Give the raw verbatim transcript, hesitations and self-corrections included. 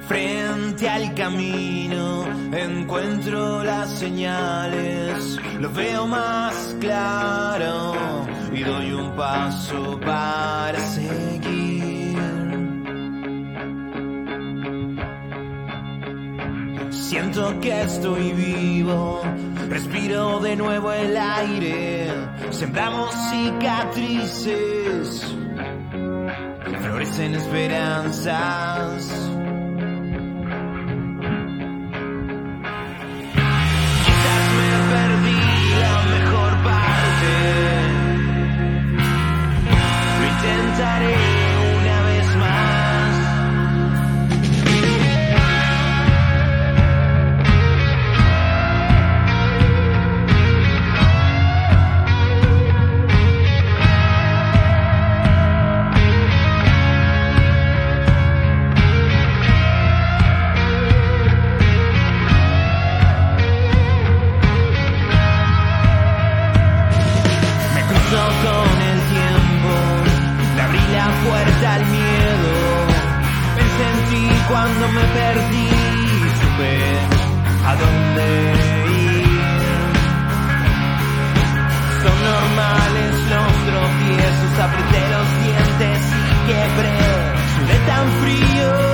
Frente al camino encuentro las señales, lo veo más claro y doy un paso para seguir. Siento que estoy vivo, respiro de nuevo el aire, sembramos cicatrices, florecen esperanzas. Intentaré una vez más. Me cruzo con el tiempo, le abrí la puerta al miedo, pensé en ti cuando me perdí, supe a dónde ir. Son normales los tropiezos, apreté los dientes y quebré, sudé tan frío.